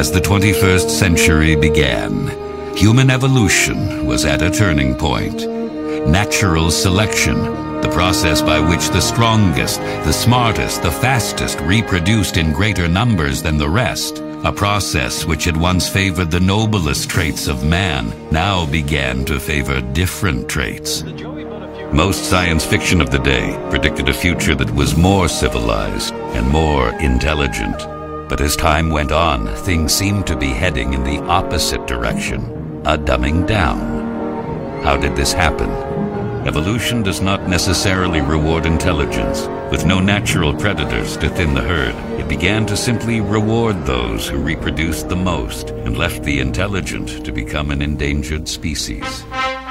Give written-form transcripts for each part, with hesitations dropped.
As the 21st century began, human evolution was at a turning point. Natural selection, the process by which the strongest, the smartest, the fastest reproduced in greater numbers than the rest, a process which had once favored the noblest traits of man, now began to favor different traits. Most science fiction of the day predicted a future that was more civilized and more intelligent. But as time went on, things seemed to be heading in the opposite direction, a dumbing down. How did this happen? Evolution does not necessarily reward intelligence. With no natural predators to thin the herd, it began to simply reward those who reproduced the most and left the intelligent to become an endangered species.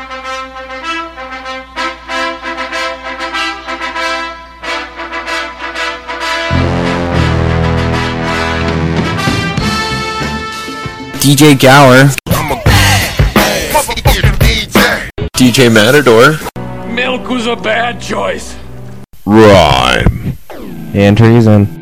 DJ Gower, I'm a bad motherfucking DJ. DJ Matador, Milk was a bad choice. Rhyme, and Treason.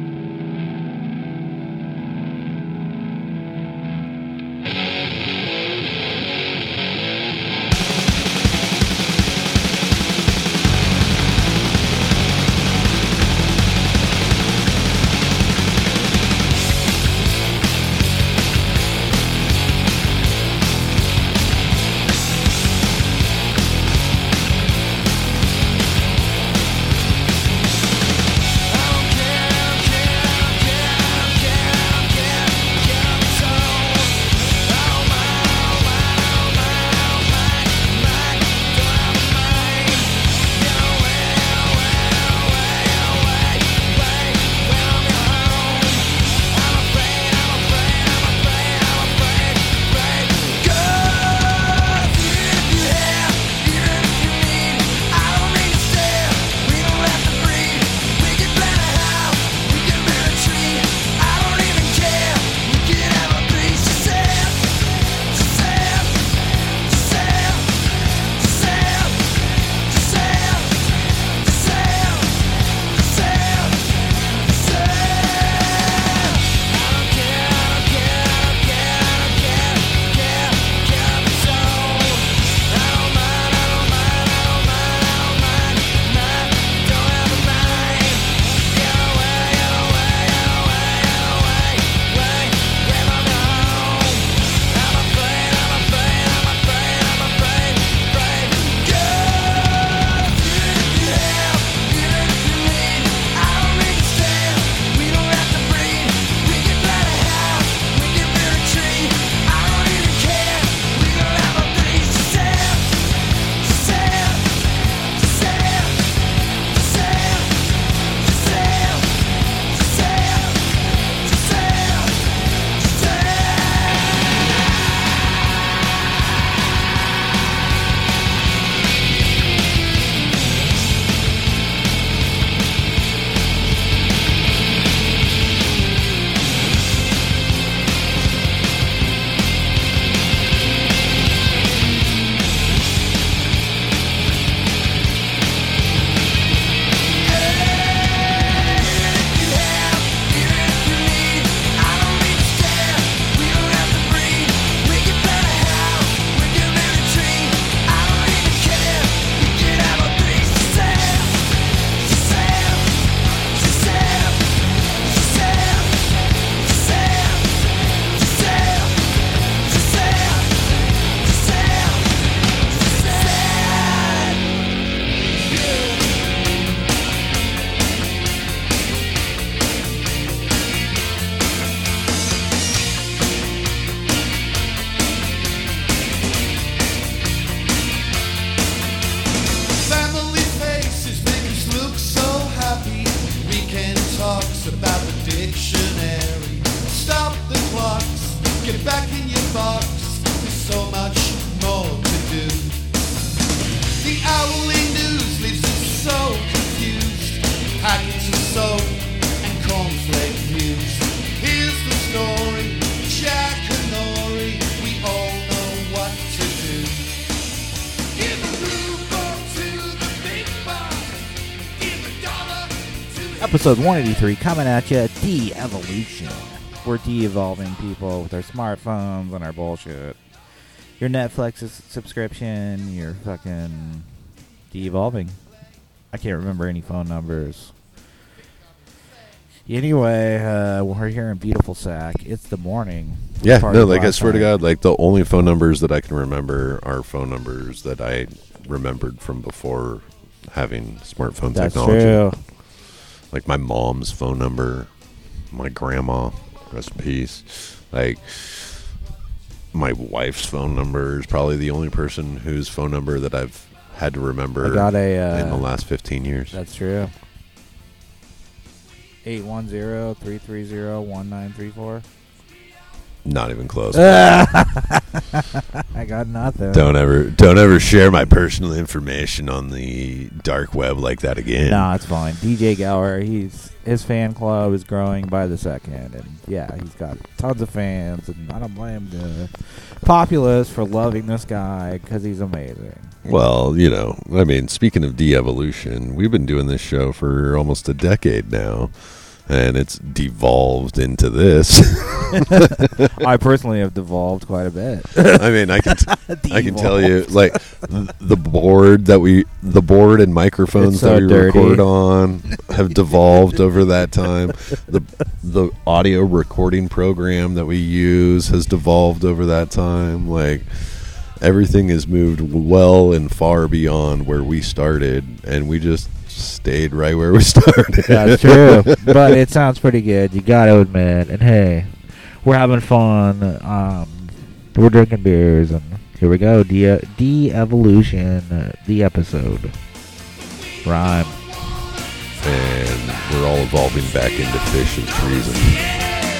Episode 183 coming at you, De-Evolution. We're de-evolving people with our smartphones and our bullshit. Your Netflix subscription, you're fucking de-evolving. I can't remember any phone numbers. Anyway, we're here in beautiful Sac. It's the morning. Yeah, no, like I swear to God, like the only phone numbers that I can remember are phone numbers that I remembered from before having smartphone technology. That's true. Like my mom's phone number, my grandma, rest in peace. Like my wife's phone number is probably the only person whose phone number that I've had to remember in the last 15 years. That's true. 810-330-1934. Not even close. I got nothing. Don't ever share my personal information on the dark web like that again. No, it's fine. DJ Gower, his fan club is growing by the second, and yeah, he's got tons of fans, and I don't blame the populace for loving this guy because he's amazing. Well, you know, I mean, speaking of de-evolution, we've been doing this show for almost a decade now. And it's devolved into this. I personally have devolved quite a bit. I mean, I can tell you, like the board and microphones that we record on have devolved over that time. The audio recording program that we use has devolved over that time. Like everything has moved well and far beyond where we started, and we just stayed right where we started. That's true, but it sounds pretty good. You gotta admit. And hey, we're having fun. We're drinking beers, and here we go. De-evolution, the episode. Rhyme. And we're all evolving back into fish and treason.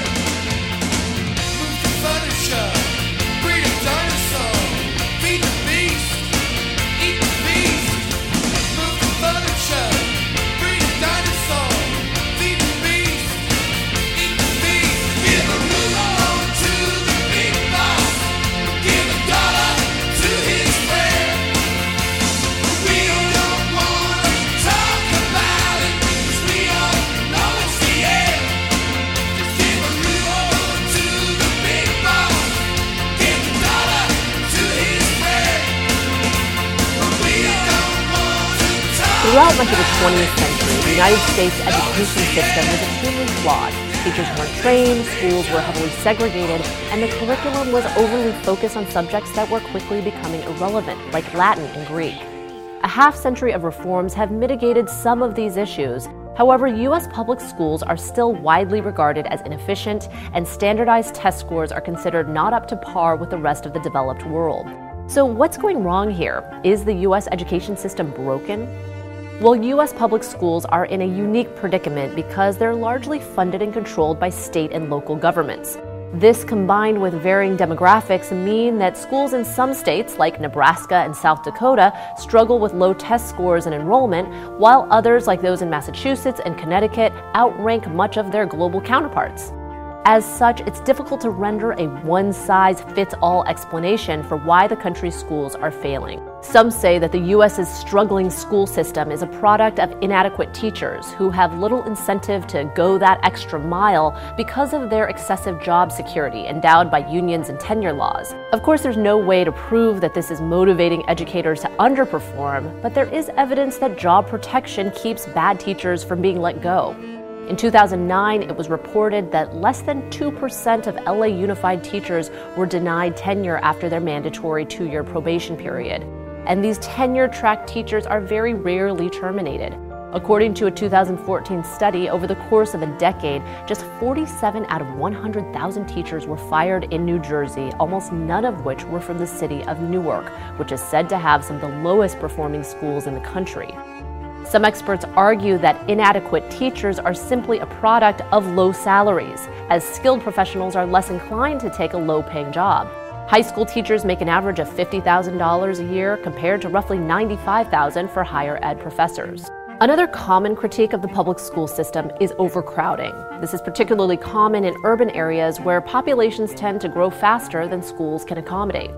Throughout much of the 20th century, the United States education system was extremely flawed. Teachers weren't trained, schools were heavily segregated, and the curriculum was overly focused on subjects that were quickly becoming irrelevant, like Latin and Greek. A half-century of reforms have mitigated some of these issues. However, U.S. public schools are still widely regarded as inefficient, and standardized test scores are considered not up to par with the rest of the developed world. So what's going wrong here? Is the U.S. education system broken? Well, U.S. public schools are in a unique predicament because they're largely funded and controlled by state and local governments. This, combined with varying demographics, mean that schools in some states, like Nebraska and South Dakota, struggle with low test scores and enrollment, while others, like those in Massachusetts and Connecticut, outrank much of their global counterparts. As such, it's difficult to render a one-size-fits-all explanation for why the country's schools are failing. Some say that the U.S.'s struggling school system is a product of inadequate teachers who have little incentive to go that extra mile because of their excessive job security endowed by unions and tenure laws. Of course, there's no way to prove that this is motivating educators to underperform, but there is evidence that job protection keeps bad teachers from being let go. In 2009, it was reported that less than 2% of LA Unified teachers were denied tenure after their mandatory 2-year probation period. And these tenure-track teachers are very rarely terminated. According to a 2014 study, over the course of a decade, just 47 out of 100,000 teachers were fired in New Jersey, almost none of which were from the city of Newark, which is said to have some of the lowest performing schools in the country. Some experts argue that inadequate teachers are simply a product of low salaries, as skilled professionals are less inclined to take a low-paying job. High school teachers make an average of $50,000 a year compared to roughly $95,000 for higher ed professors. Another common critique of the public school system is overcrowding. This is particularly common in urban areas where populations tend to grow faster than schools can accommodate.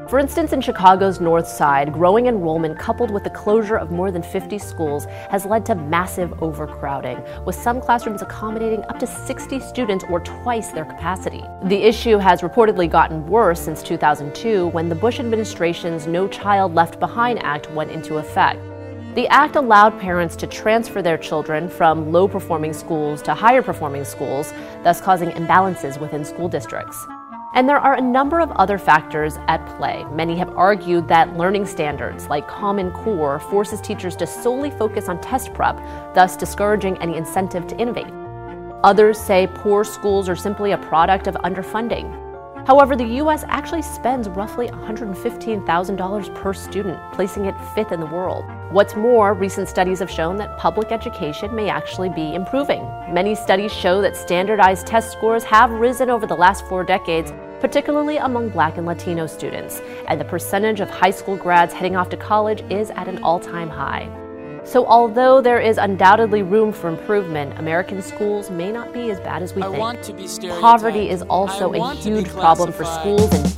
For instance, in Chicago's North Side, growing enrollment coupled with the closure of more than 50 schools has led to massive overcrowding, with some classrooms accommodating up to 60 students or twice their capacity. The issue has reportedly gotten worse since 2002, when the Bush administration's No Child Left Behind Act went into effect. The act allowed parents to transfer their children from low-performing schools to higher-performing schools, thus causing imbalances within school districts. And there are a number of other factors at play. Many have argued that learning standards like Common Core forces teachers to solely focus on test prep, thus discouraging any incentive to innovate. Others say poor schools are simply a product of underfunding. However, the U.S. actually spends roughly $115,000 per student, placing it fifth in the world. What's more, recent studies have shown that public education may actually be improving. Many studies show that standardized test scores have risen over the last 4 decades, particularly among Black and Latino students, and the percentage of high school grads heading off to college is at an all-time high. So although there is undoubtedly room for improvement, American schools may not be as bad as we think. Poverty is also a huge problem for schools and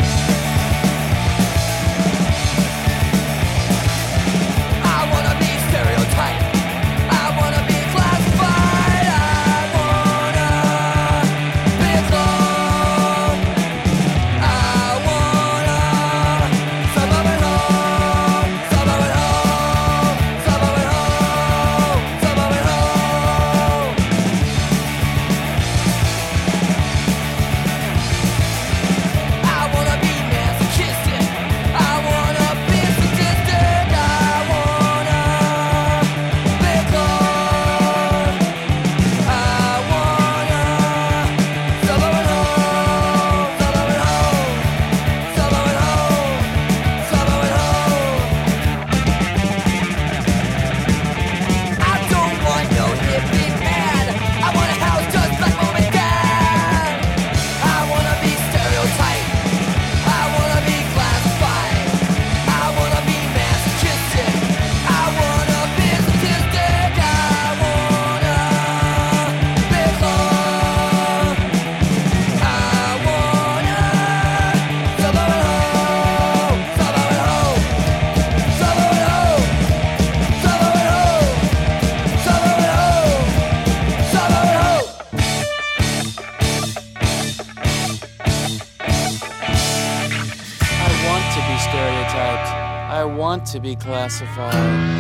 to be classified.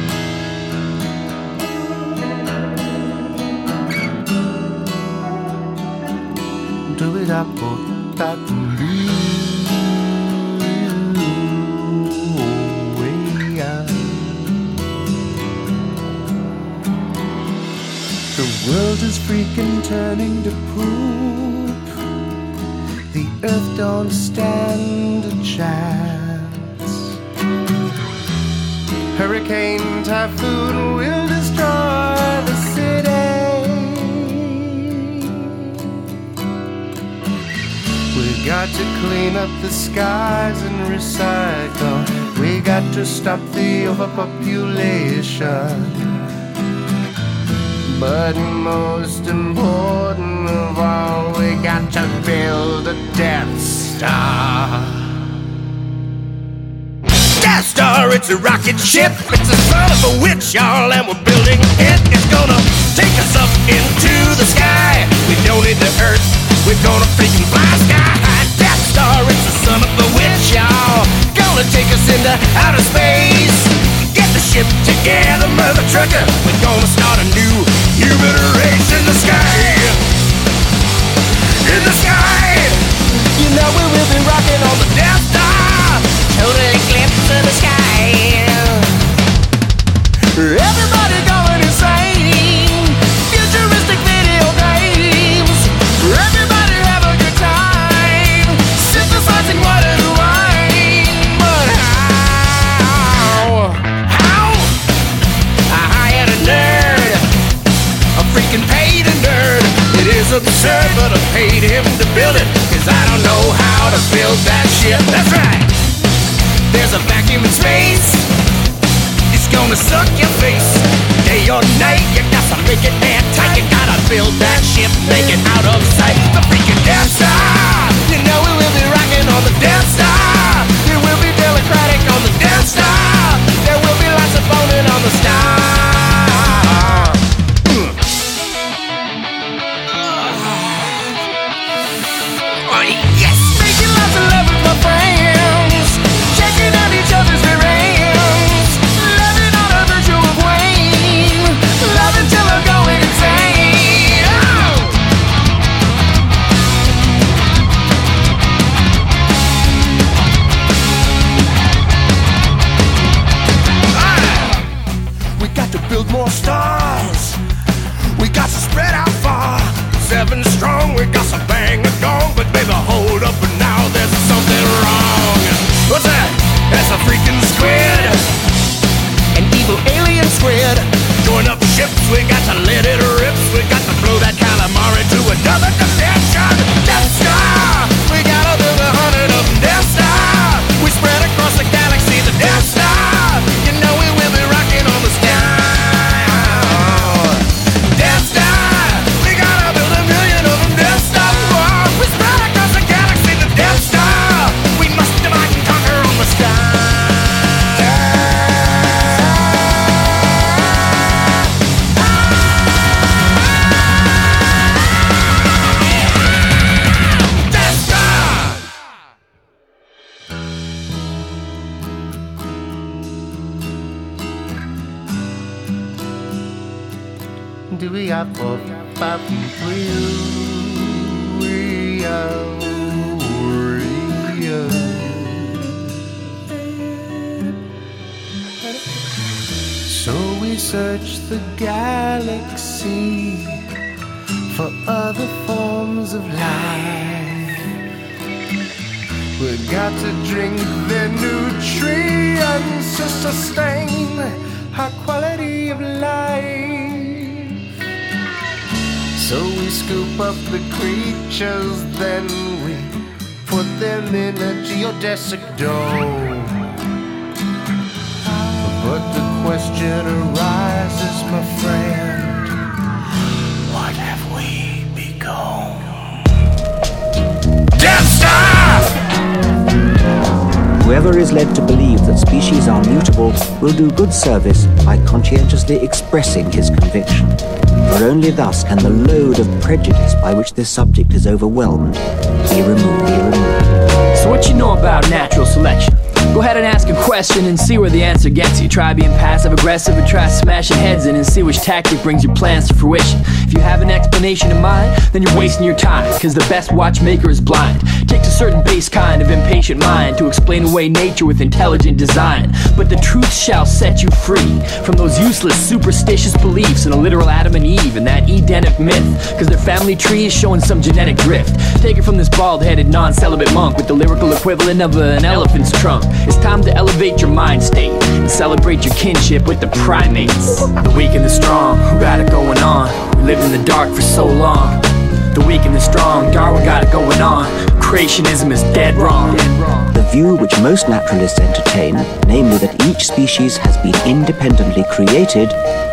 The world is freaking turning to poop. The earth don't stand a chance. Hurricane, typhoon will destroy the city. We got to clean up the skies and recycle. We got to stop the overpopulation. But most important of all, we got to build a Death Star. Death Star, it's a rocket ship. It's a son of a witch, y'all, and we're building it. It's gonna take us up into the sky. We don't need the Earth, we're gonna freaking fly sky high. Death Star, it's a son of a witch, y'all, gonna take us into outer space. Get the ship together, mother trucker. We're gonna start a new human race in the sky. In the sky. You know we will be rocking on the Death Star. Total eclipse of the sky. Everybody going insane. Futuristic video games. Everybody have a good time. Synthesizing water to wine. But how? I hired a nerd. A freaking paid a nerd. It is absurd, but I paid him to build it. Cause I don't know how to build that shit. That's right. There's a vacuum in space. It's gonna suck your face. Day or night, you gotta make it airtight. You gotta build that ship, make it out of sight. The freaking Death Star. You know we will be rocking on the Death Star. It will be Death to let it rip. We got to blow that calamari to another dimension. Death Star, we gotta build 100 of them. Death Star, we spread across the galaxy. The Death Star, you know we will be rocking on the sky. Death Star, we gotta build 1 million of them. Death Star, we spread across the galaxy. The Death Star, we must divide and conquer on the sky. Do we have for popping through? So we search the galaxy for other forms of life. We got to drink their nutrients to sustain our quality of life. So we scoop up the creatures, then we put them in a geodesic dome. But the question arises, my friend, what have we become? Death Star! Whoever is led to believe that species are mutable will do good service by conscientiously expressing his conviction. For only thus can the load of prejudice by which this subject is overwhelmed be removed. So what you know about natural selection? Go ahead and ask a question and see where the answer gets you. Try being passive-aggressive and try smashing heads in and see which tactic brings your plans to fruition. If you have an explanation in mind, then you're wasting your time, cause the best watchmaker is blind. Takes a certain base kind of impatient mind to explain away nature with intelligent design. But the truth shall set you free from those useless superstitious beliefs in a literal Adam and Eve and that Edenic myth, cause their family tree is showing some genetic drift. Take it from this bald-headed non-celibate monk with the lyrical equivalent of an elephant's trunk. It's time to elevate your mind state and celebrate your kinship with the primates. The weak and the strong, who got it going on? We lived in the dark for so long. The weak and the strong, Darwin got it going on. Creationism is dead wrong. The view which most naturalists entertain, namely that each species has been independently created,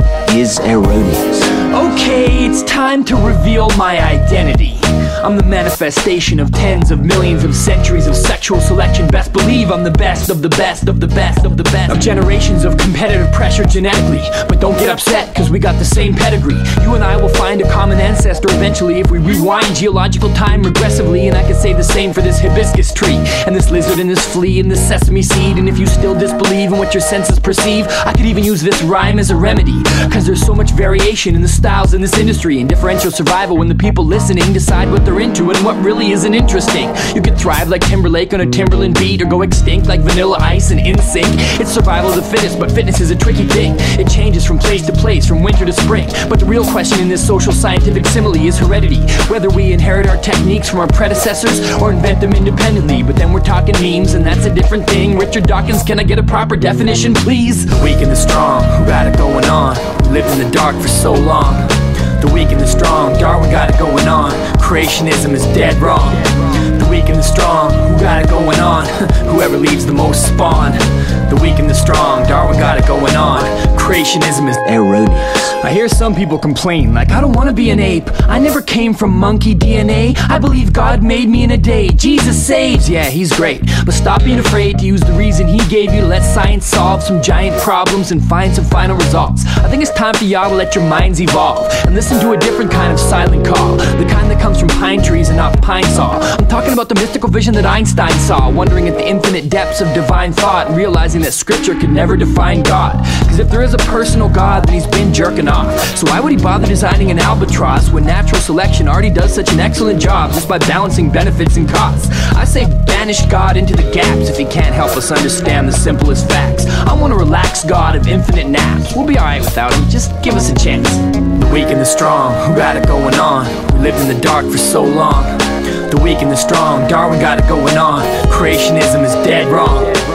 is erroneous. Okay, it's time to reveal my identity. I'm the manifestation of tens of millions of centuries of sexual selection. Best believe I'm the best of the best of the best of the best of generations of competitive pressure genetically. But don't get upset, cause we got the same pedigree. You and I will find a common ancestor eventually if we rewind geological time regressively. And I can say the same for this hibiscus tree, and this lizard, and this flea, and this sesame seed. And if you still disbelieve in what your senses perceive, I could even use this rhyme as a remedy. Cause there's so much variation in the styles in this industry, and differential survival when the people listening decide what they're into and what really isn't interesting. You could thrive like Timberlake on a Timberland beat, or go extinct like Vanilla Ice and NSYNC. It's survival of the fittest, but fitness is a tricky thing. It changes from place to place, from winter to spring. But the real question in this social scientific simile is heredity. Whether we inherit our techniques from our predecessors or invent them independently. But then we're talking memes, and that's a different thing. Richard Dawkins, can I get a proper definition, please? The weak and the strong, who got it going on? We lived in the dark for so long. The weak and the strong, Darwin got it going on. Creationism is dead wrong. The weak and the strong, who got it going on? Whoever leaves the most spawn. The weak and the strong, Darwin got it going on. Creationism is erroneous. I hear some people complain, like, I don't want to be an ape. I never came from monkey DNA. I believe God made me in a day. Jesus saves, yeah, he's great. But stop being afraid to use the reason he gave you to let science solve some giant problems and find some final results. I think it's time for y'all to let your minds evolve and listen to a different kind of silent call, the kind that comes from pine trees and not pine saw. I'm talking about the mystical vision that Einstein saw, wondering at the infinite depths of divine thought and realizing that scripture could never define God. Cause if there is a personal God, then he's been jerking off. So why would he bother designing an albatross when natural selection already does such an excellent job just by balancing benefits and costs? I say banish God into the gaps if he can't help us understand the simplest facts. I want a relaxed God of infinite naps. We'll be alright without him, just give us a chance. The weak and the strong, who got it going on? We lived in the dark for so long. The weak and the strong, Darwin got it going on. Creationism is dead wrong. The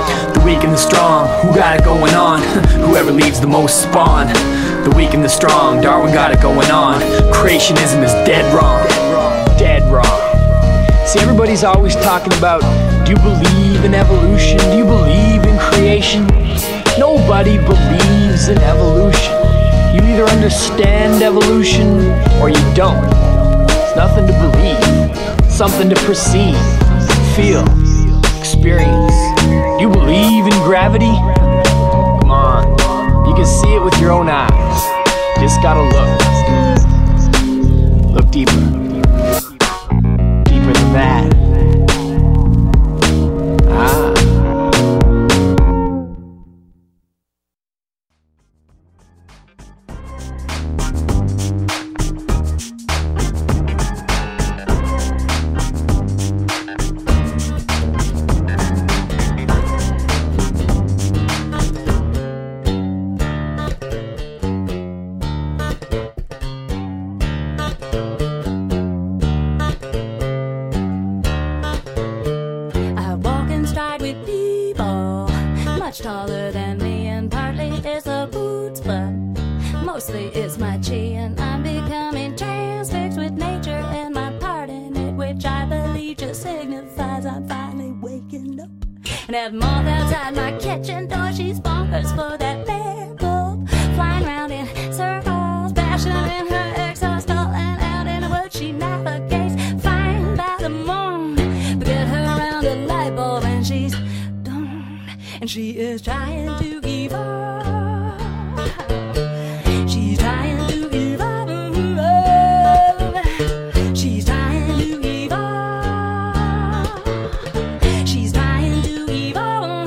weak and the strong, who got it going on? Whoever leaves the most spawn. The weak and the strong, Darwin got it going on. Creationism is dead wrong. Dead wrong. See, everybody's always talking about, do you believe in evolution? Do you believe in creation? Nobody believes in evolution. You either understand evolution or you don't. It's nothing to believe, something to perceive, feel, experience. Do you believe in gravity? Come on, you can see it with your own eyes. Just gotta look. Look deeper. Deeper than that. Taller than me, and partly it's the boots, but mostly it's my chi, and I'm becoming transfixed with nature and my part in it, which I believe just signifies I'm finally waking up. And that moth outside my kitchen door, she's bonkers for that bear bulb, flying round in circles, bashing in her exhaust, calling out in the woods she navigates, flying by the moon, but get her around a light bulb and she's and she is trying to evolve. She's trying to evolve. She's trying to evolve. She's trying to evolve.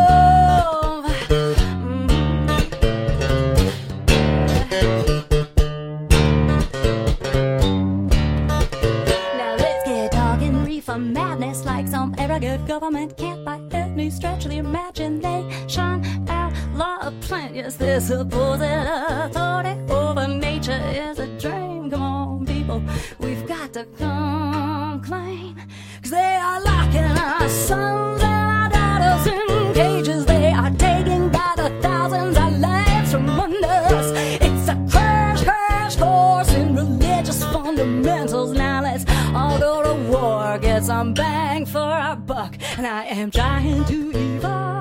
Now let's get talking reefer madness like some arrogant government can't buy any stretch of the imagination. Outlaw a plant, yes, their supposed authority over nature is a dream. Come on, people, we've got to come clean, 'cause they are locking our sons and our daughters in cages. They are taking by the thousands our lives from under us. It's a crash course in religious fundamentals. Now let's all go to war, get some bang for our buck. And I am trying to evolve.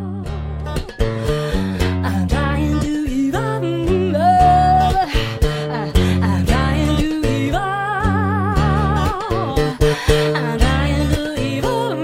I'm trying to evolve. I'm trying to evolve. I'm trying to evolve.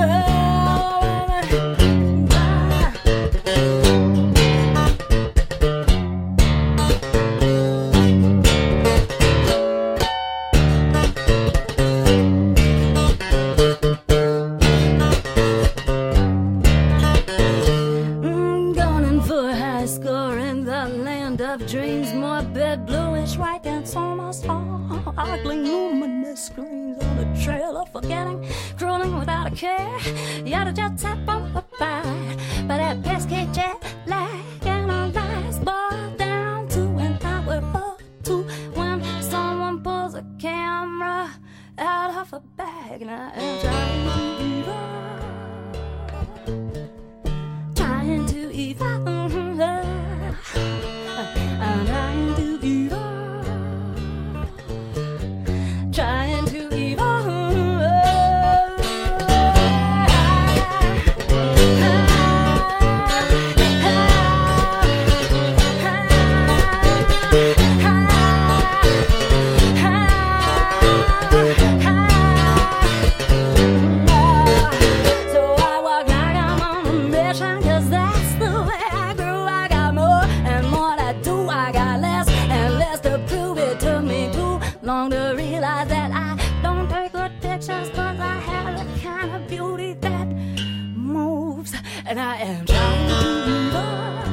Dreams, morbid, bluish, white, and almost all ogling, luminous screens on the trail of forgetting, crawling without a care. Yada just tap on the ride, but that pesky jet lag and our lives boiled down to an hour or two when someone pulls a camera out of a bag, and I am trying to evolve. I'm trying to evolve. Trying to evolve. So I walk like I'm on a mission, 'cause that's the way I grew. I got more and more to do. I got less and less to prove. It took me too long to realize that I don't take good pictures, 'cause I have the kind of beauty that moves. And I am trying to evolve.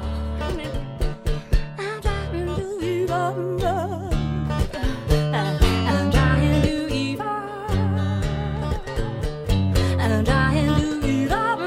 I'm trying to evolve. I'm trying to evolve. I'm trying to evolve.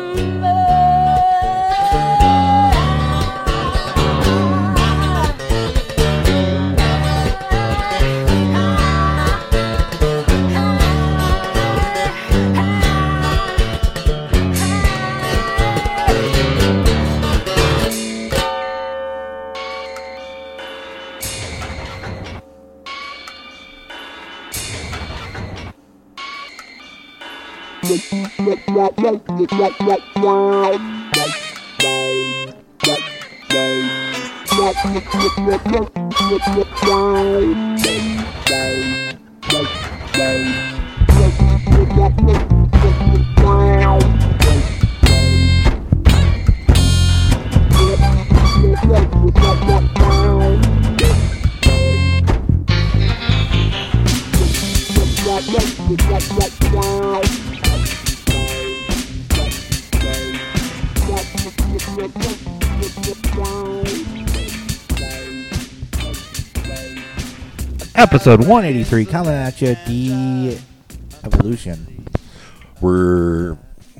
Episode 183 coming at you, De-Evolution. We're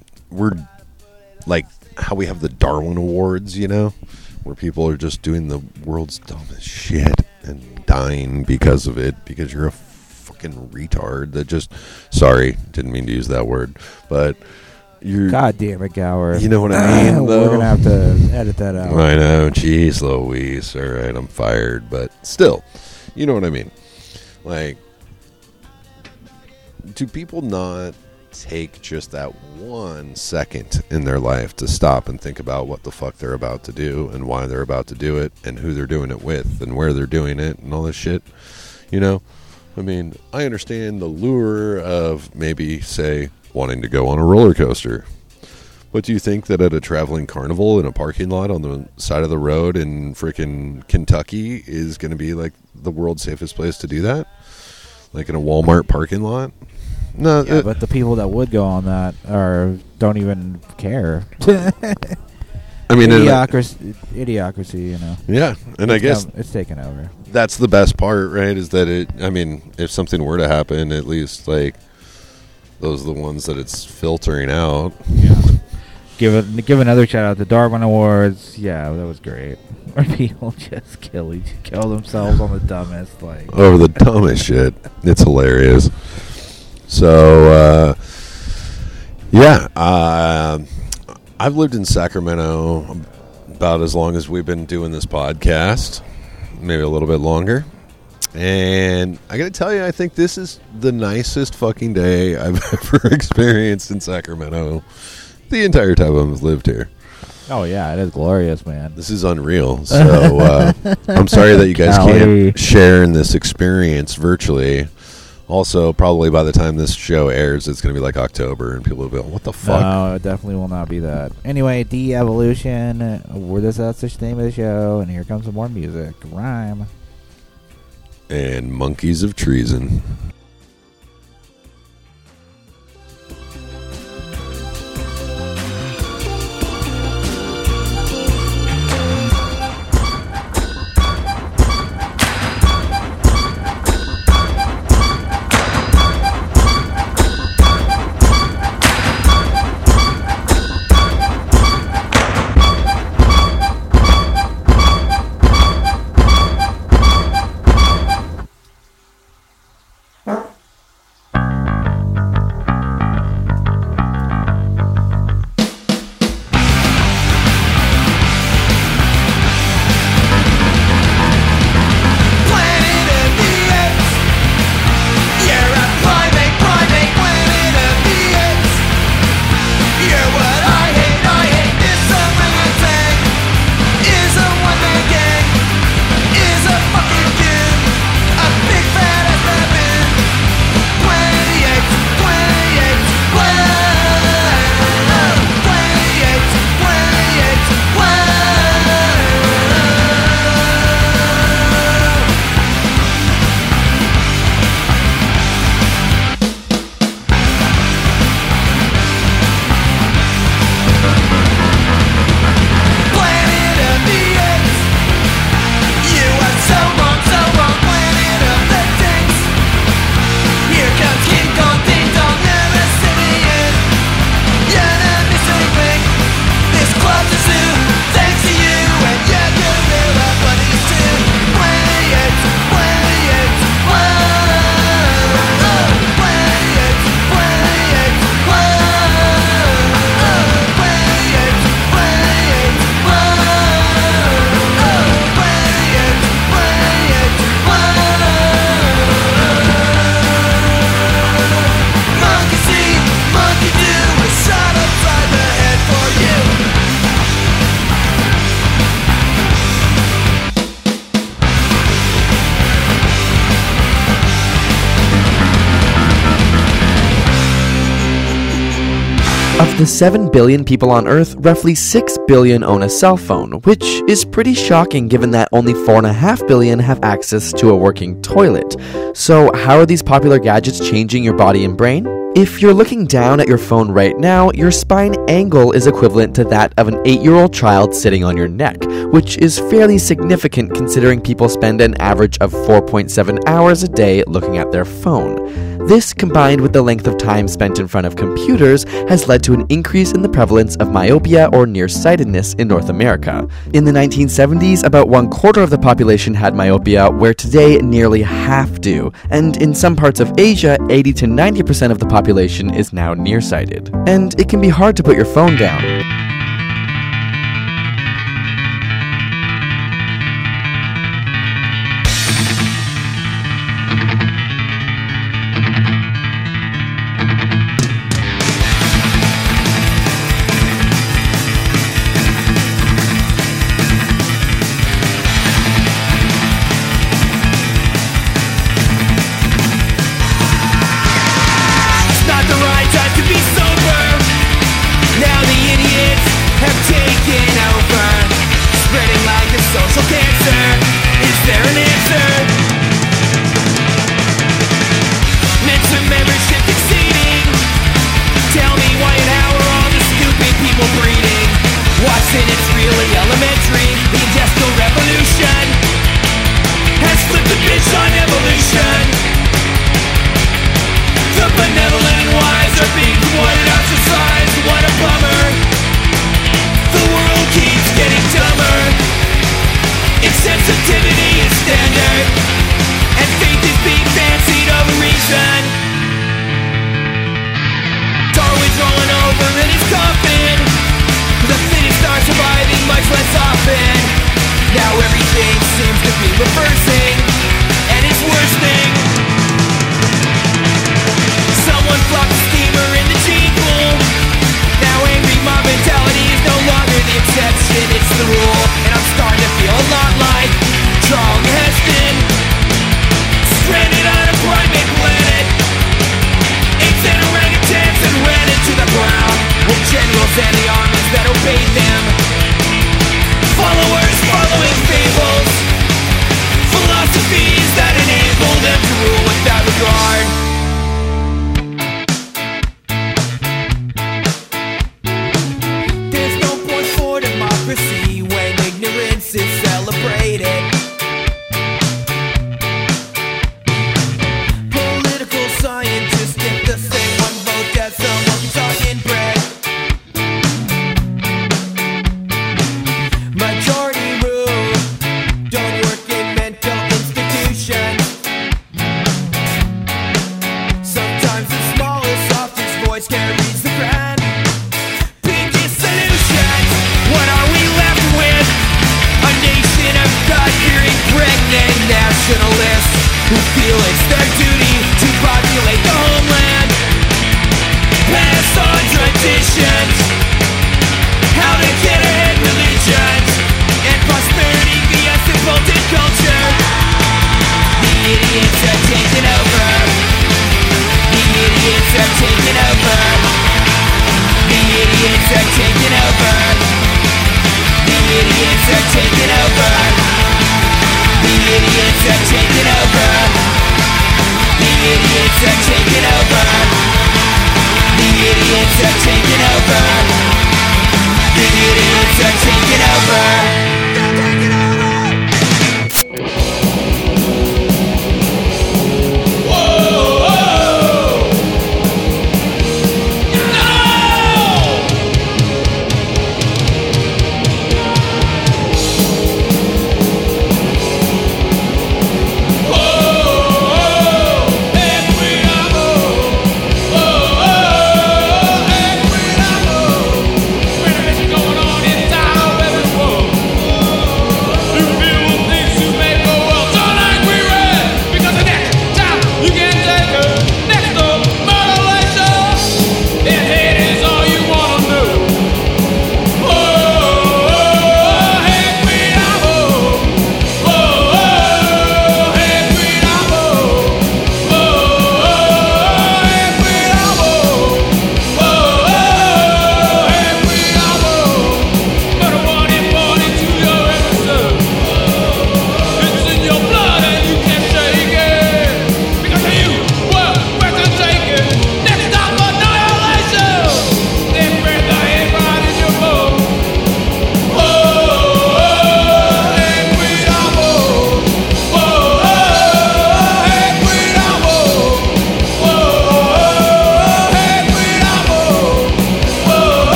like how we have the Darwin Awards, you know, where people are just doing the world's dumbest shit and dying because of it, because you're a fucking retard that just, sorry, didn't mean to use that word, but you're, God damn it, Gower. You know what I mean, though? We're going to have to edit that out. I know, jeez Louise, all right, I'm fired, but still, you know what I mean. Like, do people not take just that 1 second in their life to stop and think about what the fuck they're about to do and why they're about to do it and who they're doing it with and where they're doing it and all this shit? You know? I mean, I understand the lure of maybe, say, wanting to go on a roller coaster. But do you think that at a traveling carnival in a parking lot on the side of the road in frickin' Kentucky is going to be like the world's safest place to do that? Like in a Walmart parking lot? No, yeah, but the people that would go on that don't even care. I mean, idiocracy, you know. Yeah, and I guess it's taken over. That's the best part, right? Is that if something were to happen, at least like those are the ones that it's filtering out. Yeah. Give another shout out to Darwin Awards. Yeah, that was great. Where people just kill themselves on the dumbest, like over the dumbest shit. It's hilarious. So, I've lived in Sacramento about as long as we've been doing this podcast, maybe a little bit longer. And I got to tell you, I think this is the nicest fucking day I've ever experienced in Sacramento the entire time I've lived here. Oh, yeah, it is glorious, man. This is unreal. So I'm sorry that you guys can't share in this experience virtually. Also, probably by the time this show airs, it's going to be like October, and people will be like, what the fuck? No, it definitely will not be that. Anyway, De-Evolution, that's the name of the show, and here comes some more music. Rhyme. And Monkeys of Treason. Of the 7 billion people on Earth, roughly 6 billion own a cell phone, which is pretty shocking given that only 4.5 billion have access to a working toilet. So how are these popular gadgets changing your body and brain? If you're looking down at your phone right now, your spine angle is equivalent to that of an 8-year-old child sitting on your neck, which is fairly significant considering people spend an average of 4.7 hours a day looking at their phone. This, combined with the length of time spent in front of computers, has led to an increase in the prevalence of myopia or nearsightedness in North America. In the 1970s, about 1/4 of the population had myopia, where today nearly half do, and in some parts of Asia, 80 to 90% of the population is now nearsighted. And it can be hard to put your phone down.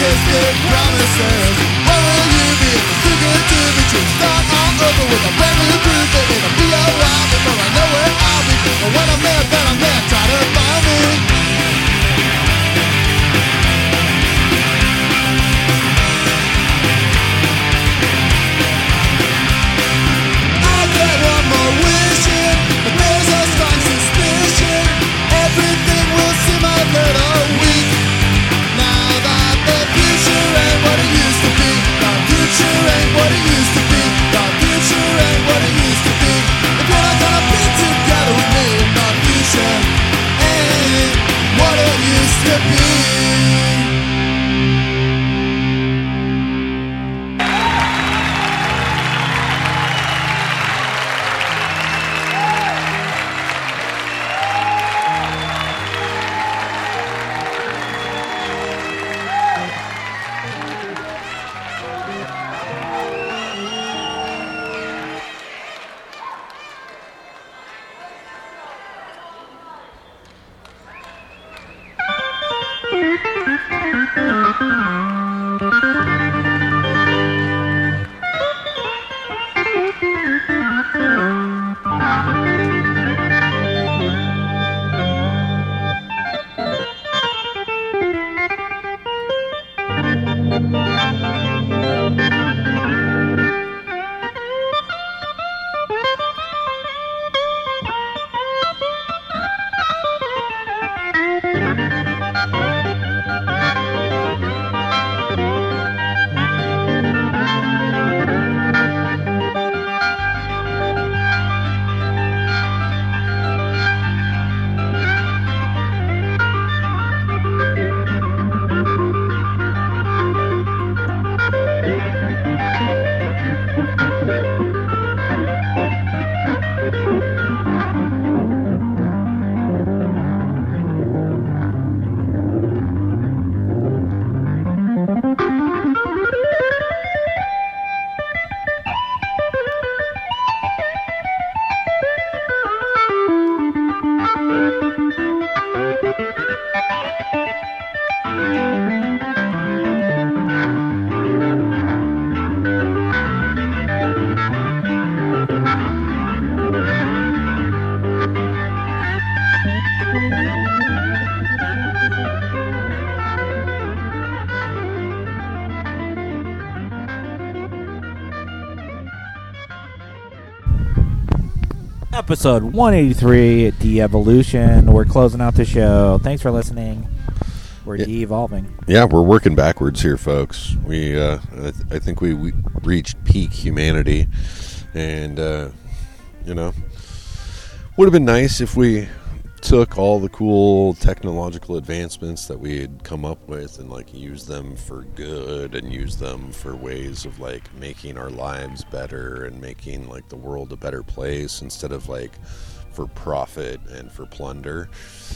just good promises. What will you be if it's too good to be true? Start all over with a brand new groove, but it'll be a while before I know where I'll be. But when I'm there, then I'm there, try to find me. I get one more wishing, but there's a strong suspicion everything will seem a little weak now that the future ain't what it used to be. The future ain't what it used to be. The future ain't what it used to be. If you're not gonna be together with me, the future ain't what it used to be. Episode 183, De-Evolution. We're closing out the show. Thanks for listening. We're de-evolving. Yeah, we're working backwards here, folks. We, I think we reached peak humanity, and you know, would have been nice if we took all the cool technological advancements that we had come up with and like use them for good and use them for ways of like making our lives better and making like the world a better place instead of like for profit and for plunder.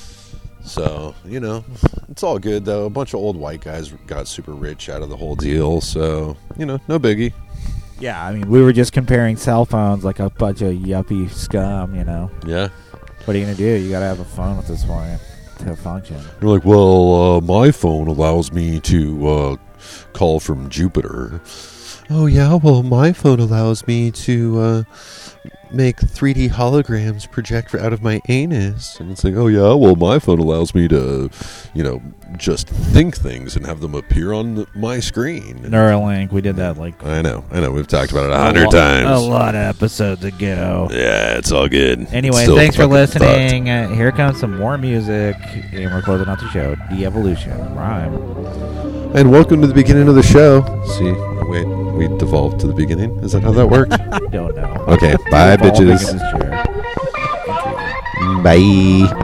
So, you know, it's all good though. A bunch of old white guys got super rich out of the whole deal, so, you know, no biggie. Yeah, I mean, we were just comparing cell phones like a bunch of yuppie scum, you know. Yeah. What are you going to do? You got to have a phone at this point to function. You're like, well, my phone allows me to call from Jupiter. Oh, yeah, well, my phone allows me to make 3D holograms project out of my anus. And it's like, oh, yeah, well, my phone allows me to, you know, just think things and have them appear on my screen. Neuralink, we did that like... I know. We've talked about it 100 times. A lot of episodes ago. Yeah, it's all good. Anyway, thanks for listening. Here comes some more music, and we're closing out the show. De-Evolution, Rhyme. And welcome to the beginning of the show. See, wait, we devolved to the beginning? Is that how that worked? I don't know. Okay, bye, bitches. Bye.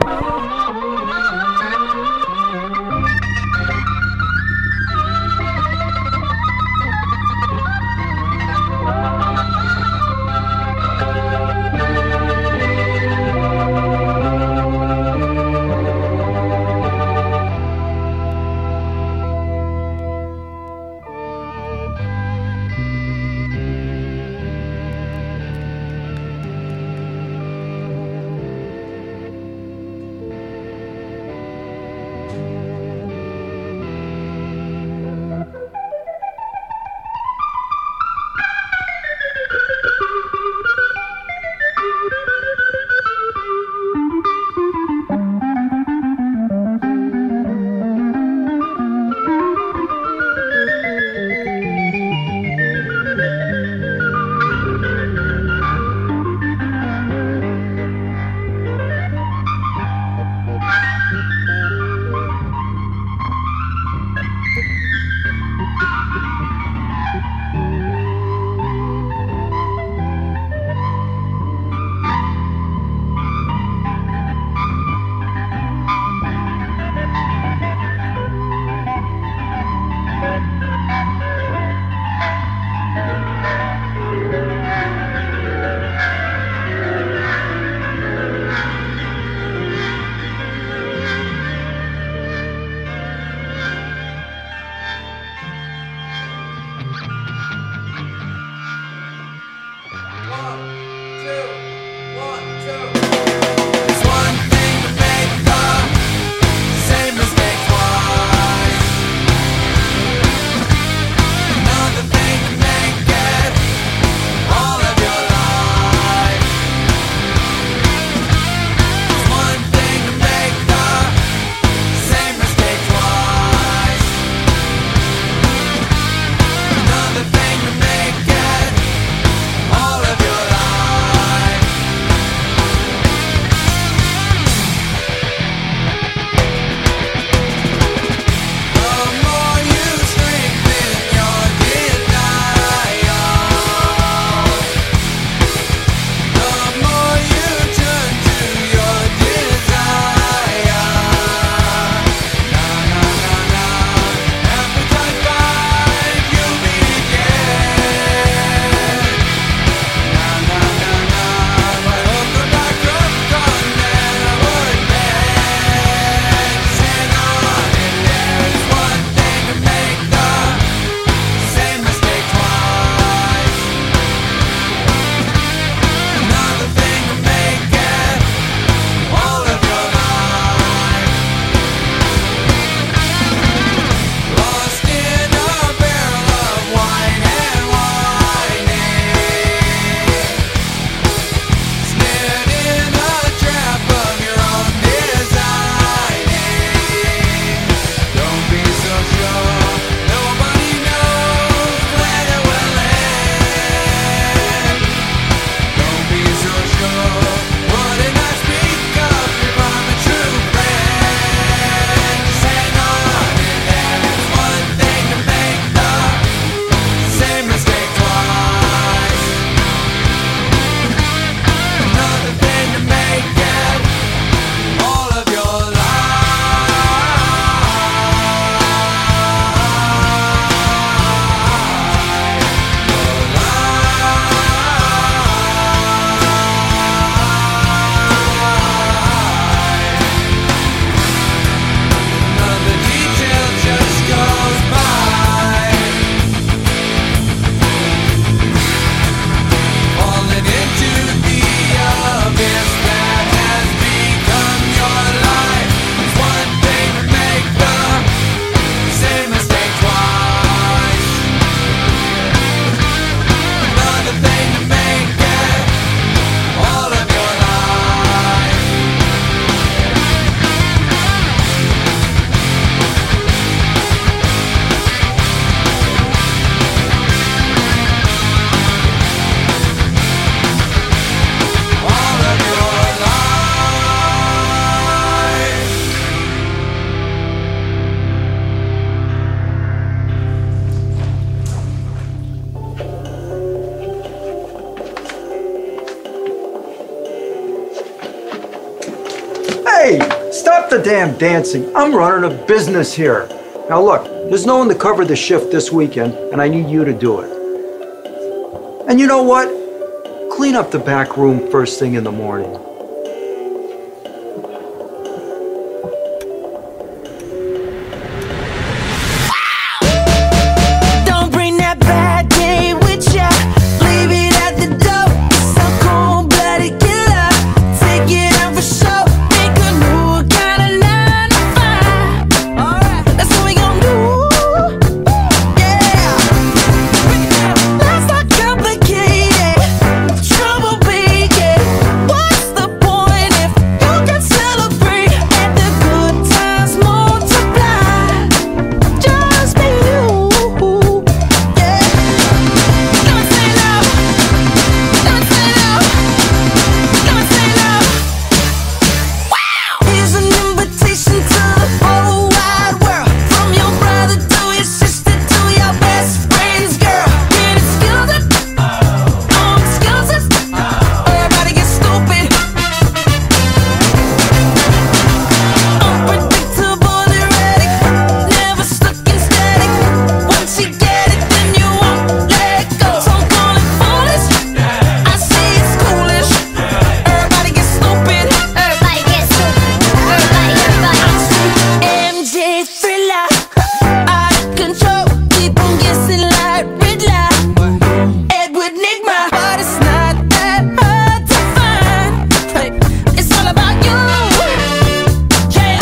the damn dancing. I'm running a business here. Now look, there's no one to cover the shift this weekend, and I need you to do it. And you know what? Clean up the back room first thing in the morning. Don't bring that bad day with ya. Leave it at the door. It's a cold-blooded killer. Take it out for show. Make a new kind of 9 to 5. Alright, that's what we gon' do. Yeah. Let's not complicate it. Trouble big, yeah. What's the point if you can celebrate and the good times multiply? Just be you. Yeah. Let me say now. Let me say now. Let me say now. Wow. Here's an invitation to the whole wide world. From your brother to your sister to your best friend's girl. Get excused. Excuses. Everybody get stupid. Unpredictable, erratic. Never stuck in static. Once you get it, then you won't let go. So I'm calling foolish. I see it's foolish. Everybody get stupid. Everybody get stupid. MJ Thriller. Out of control. Keep on guessing like Riddler. Edward Nigma. But it's not that hard to find. Hey, it's all about you. Yeah.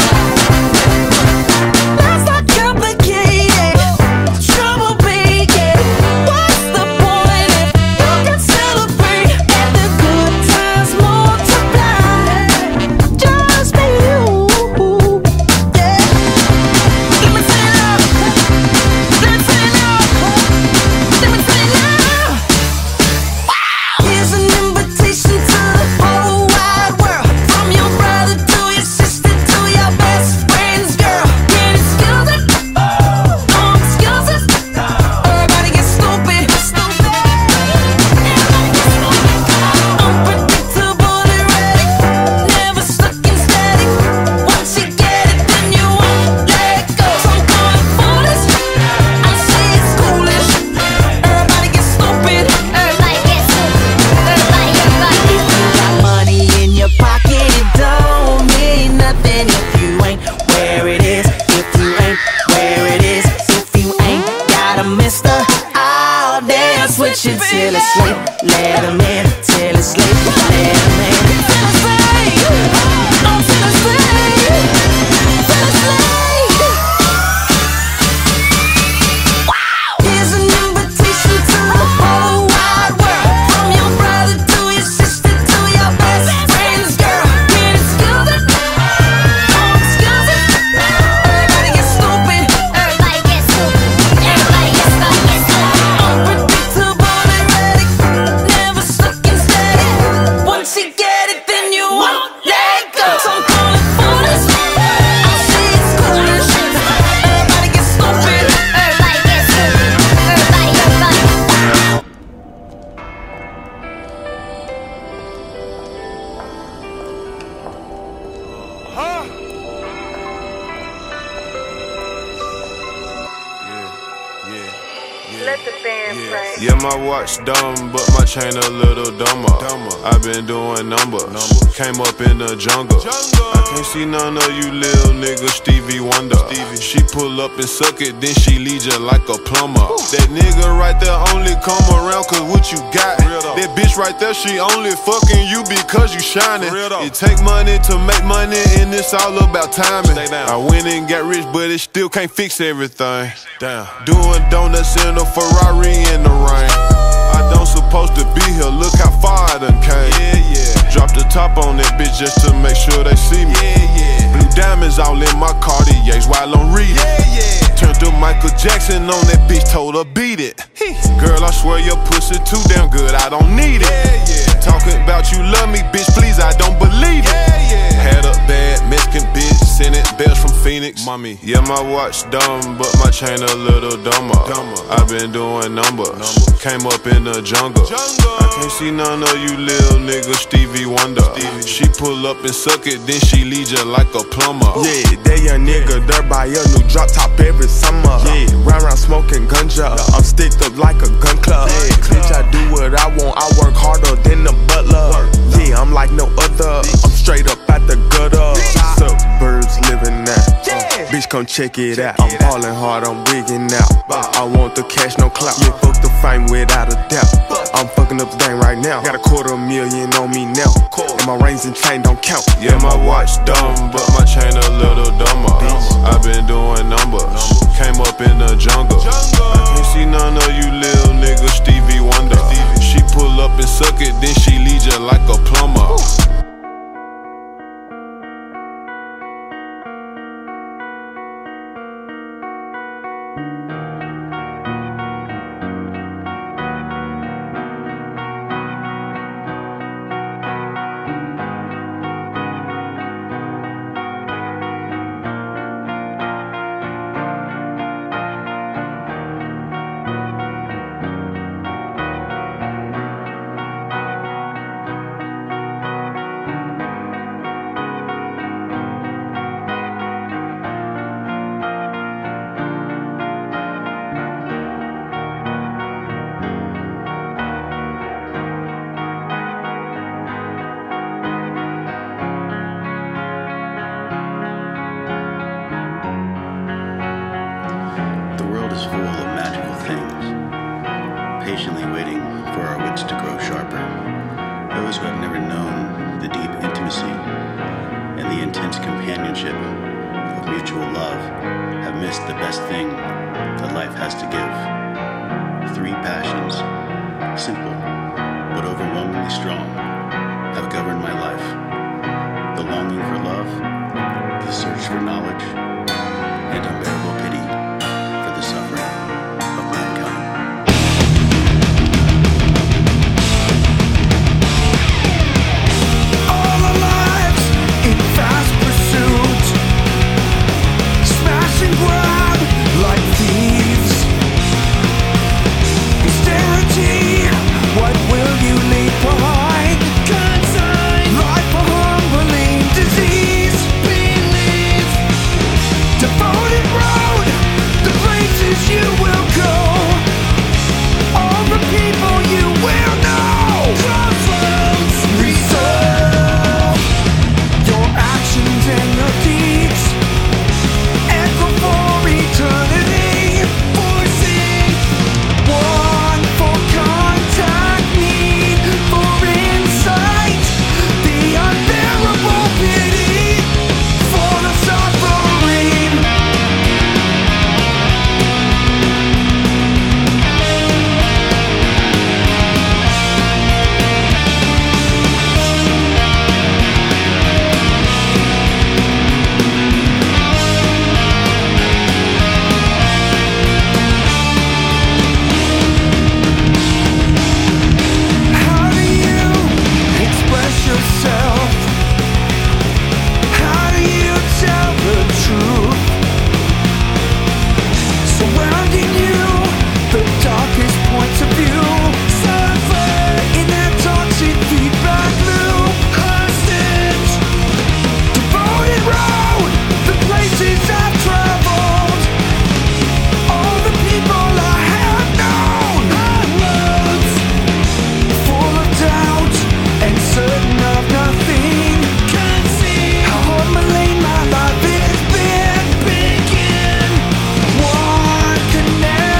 Let's not complicate it. Trouble big, yeah. What's the point if you can celebrate and the good times multiply? Just be you. Yeah. Let me say now. Let me say now. Let me say now. Wow. Here's an invitation to the whole wide world. From your brother to your sister to your best friend's girl. Get excused. Excuses. Everybody get stupid. Unpredictable, erratic. Never stuck in static. Once you get it, then you won't let go. So I'm calling foolish. I see it's foolish. Everybody get stupid. Everybody get stupid. Everybody. If you got money in your pocket, it don't mean nothing if you ain't where it is. If you ain't where it is. If you ain't got a mister, I'll dance with you till it's late. Let him in till it's late. Let him in till it's late. Oh, till it's late. Till it's late. Wow. Here's an invitation to the whole wide world. From your brother to your sister to your best friend's girl. Get excused. Excuses. Everybody get stupid. Everybody get stupid. Everybody get stupid. Unpredictable, erratic. Never stuck in static. Once you get it, then you won't let go. So I'm calling foolish. I see it's foolish. Everybody get stupid. Everybody get stupid. Everybody. Let the band play. Yeah, my watch dumb, but my chain a little dumber. I been doing numbers. Came up in the jungle. I can't see none of you little niggas, Stevie Wonder. She pull up and suck it, then she lead you like a plumber. That nigga right there only come around cause what you got. That bitch right there, she only fucking you because you shining. It take money to make money and it's all about timing. I went and got rich, but it still can't fix everything. Damn. Doing donuts in a Ferrari in the rain. I don't supposed to be here, look how far I done came. Drop the top on that bitch just to make sure they see me. Blue diamonds all in my Cartiers while I'm reading. Turned to Michael Jackson on that bitch, told her beat it. Girl, I swear your pussy too damn good, I don't need it. Talking about you love me, bitch, please, I don't believe it. Had a bad Mexican bitch Senate, bells from Phoenix. Mommy, yeah, my watch dumb, but my chain a little dumber. I've been doing numbers. Came up in the jungle. I can't see none of you little niggas, Stevie Wonder. She pull up and suck it, then she lead you like a plumber. Yeah, that young nigga, dirt by a new drop top every summer. Yeah, round smoking ganja. I'm sticked up like a gun club. Yeah, bitch, I do what I want. I work harder than the butler. Yeah, I'm like no other. I'm straight up at the gutter. Suburbs living now. Bitch, come check it out. I'm ballin' hard, I'm wigging out. I want the cash, no clout. Yeah, fuck the fame without a doubt. I'm fucking up the game right now. Got $250,000 on me now. And my rings and chain don't count. Yeah, my watch dumb, but my chain a little dumber. I've been doing numbers. Came up in the jungle. I can't see none of you little niggas, Stevie Wonder. She pull up and suck it, then she lead you like a plumber. What will you leave behind? Life a humbling disease. Believe devoted road, the places you will go, all the people you will know. Crossroads, resolve your actions and your deeds. Echo for eternity, voicing one for contact, need for insight, the unbearable pity for the suffering. How do you express yourself? How do you tell the truth? Surrounding you, the darkest points of view suffer in that toxic feedback loop. Hostage, devoted road, the places I've traveled, all the people I have known. Roads full of doubt and certain of nothing. Can't see how humbling my life has been. Begin one connection.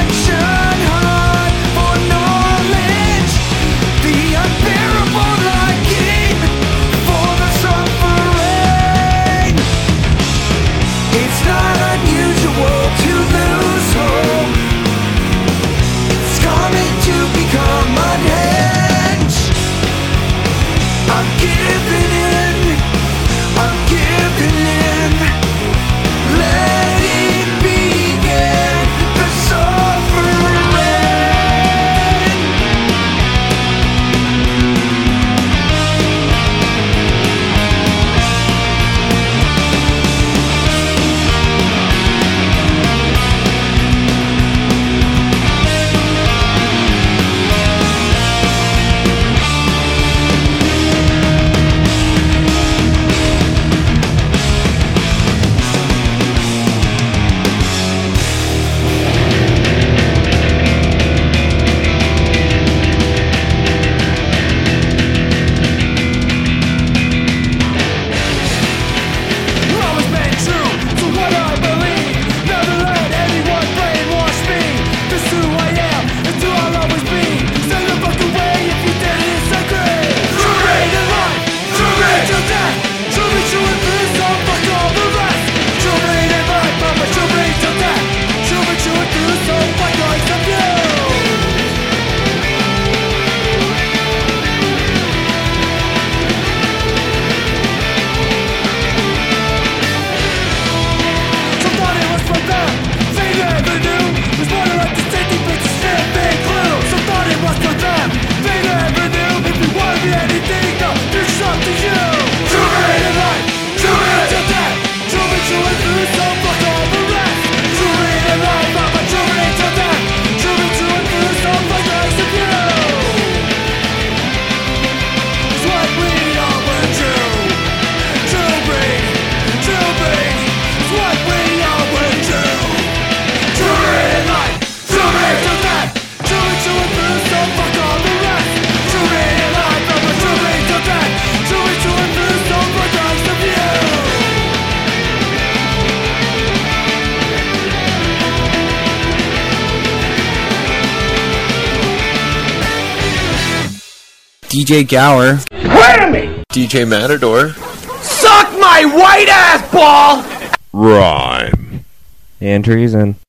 DJ Gower. Whammy! DJ Matador. Suck my white ass ball! Rhyme. And Treason.